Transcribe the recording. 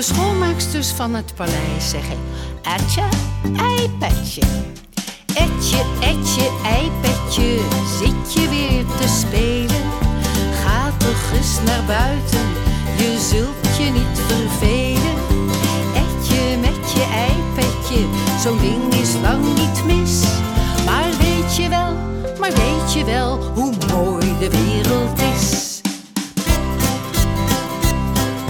De schoonmaaksters van het paleis zeggen: Etje, eipetje. Etje, etje, eipetje, zit je weer te spelen? Ga toch eens naar buiten, je zult je niet vervelen. Etje met je eipetje, zo'n ding is lang niet mis.